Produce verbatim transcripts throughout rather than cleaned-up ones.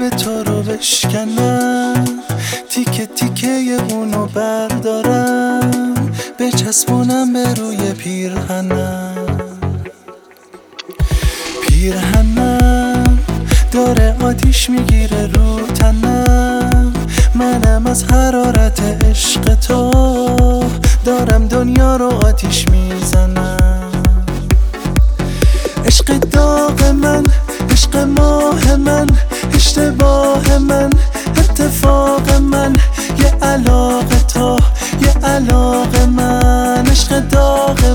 قلب تو رو بشکنم، تیکه تیکه اونو بردارم، بچسبونم به روی پیرهنم. پیرهنم داره آتیش میگیره رو تنم، منم از حرارت عشق تو دارم دنیا رو آتیش میزنم. عشق داغ من، عشق ماه من، اشتباه من، اتفاق من، یه علاقه تو، یه علاقه من. عشق داغ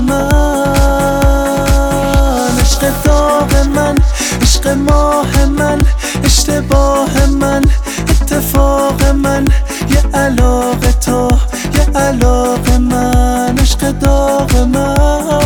من، عشق داغ من، عشق ماه من، اشتباه من، اتفاق من، یه علاقه تو، یه علاقه من. عشق داغ من.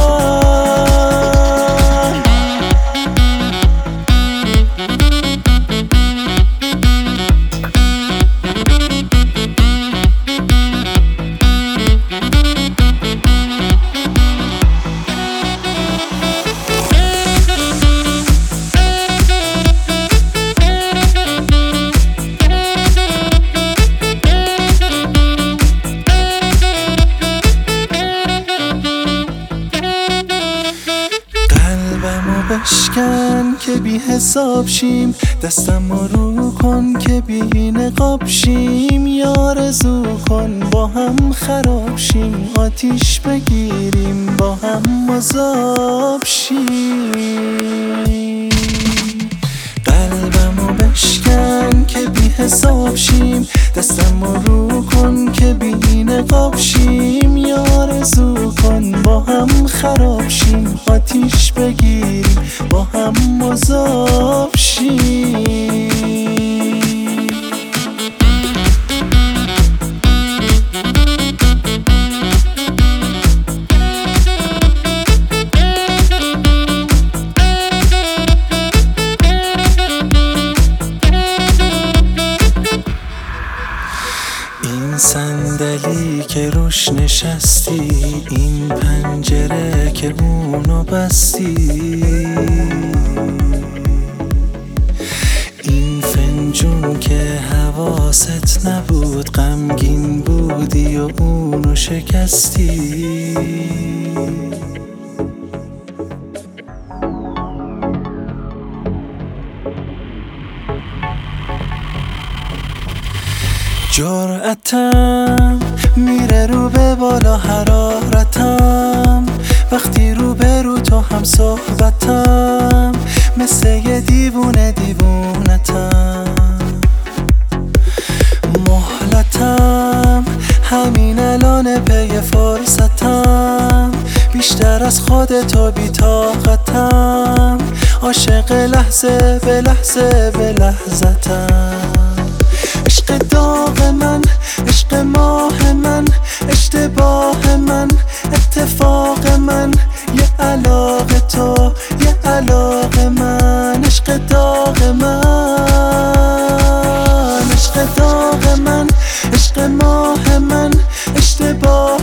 بشکن که بی حساب شیم، دستم رو کن که بی نقاب شیم. یا آرزو کن با هم خراب شیم، آتیش بگیریم با هم مذاب شیم. قلبمو بشکن که بی حساب شیم، دستم رو کن که بی نقاب شیم. یا آرزو کن با هم خراب شیم، آتیش بگیریم با هم مذاب شیم. این صندلی که روش نشستی، این پنجره که اونو بستی، این فنجون که حواست نبود، غمگین بودی و اونو شکستی. جرأتم میره رو به بالا، حرارتم وقتی رو به رو تو هم صحبتم، مثل یه دیوونه دیوونتم. مهلتم همین الان پی فرصتم، بیشتر از خودتو بی طاقتم، عاشق لحظه به لحظه به لحظتم. عشق داغ من، عشق ماه من، اشتباه من، اتفاق من، یه علاقه تو، یه علاقه من. عشق داغ من، عشق داغ من، عشق ماه من، اشتباه